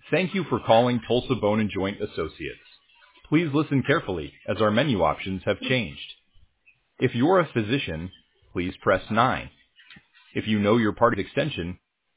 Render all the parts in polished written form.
Thank you for calling Tulsa Bone and Joint Associates. Please listen carefully as our menu options have changed. If you are a physician, please press 9. If you know your party's extension,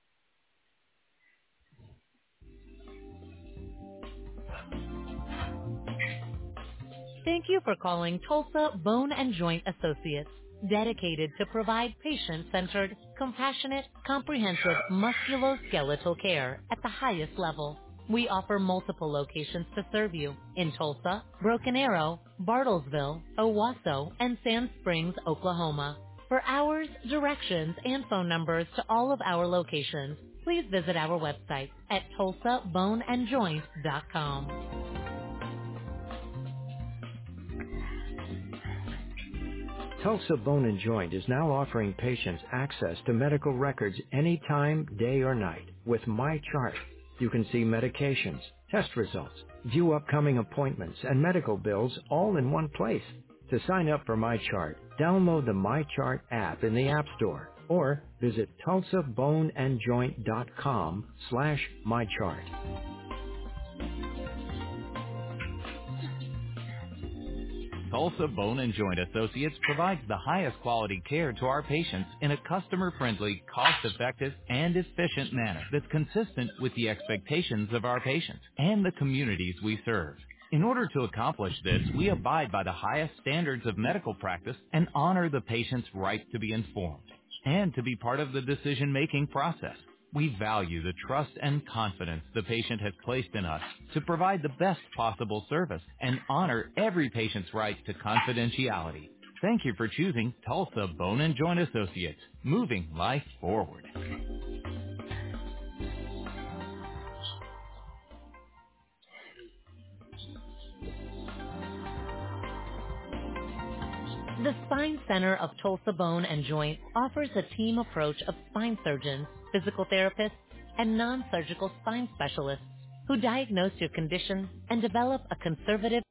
thank you for calling Tulsa Bone and Joint Associates, dedicated to provide patient-centered, compassionate, comprehensive musculoskeletal care at the highest level. We offer multiple locations to serve you in Tulsa, Broken Arrow, Bartlesville, Owasso, and Sand Springs, Oklahoma. For hours, directions, and phone numbers to all of our locations, please visit our website at tulsaboneandjoint.com. Tulsa Bone and Joint is now offering patients access to medical records anytime, day or night with MyChart. You can see medications, test results, view upcoming appointments, and medical bills all in one place. To sign up for MyChart, download the MyChart app in the App Store or visit tulsaboneandjoint.com/MyChart. Tulsa Bone and Joint Associates provides the highest quality care to our patients in a customer-friendly, cost-effective, and efficient manner that's consistent with the expectations of our patients and the communities we serve. In order to accomplish this, we abide by the highest standards of medical practice and honor the patient's right to be informed and to be part of the decision-making process. We value the trust and confidence the patient has placed in us to provide the best possible service and honor every patient's right to confidentiality. Thank you for choosing Tulsa Bone and Joint Associates, moving life forward. The Spine Center of Tulsa Bone and Joint offers a team approach of spine surgeons, physical therapists, and non-surgical spine specialists who diagnose your condition and develop a conservative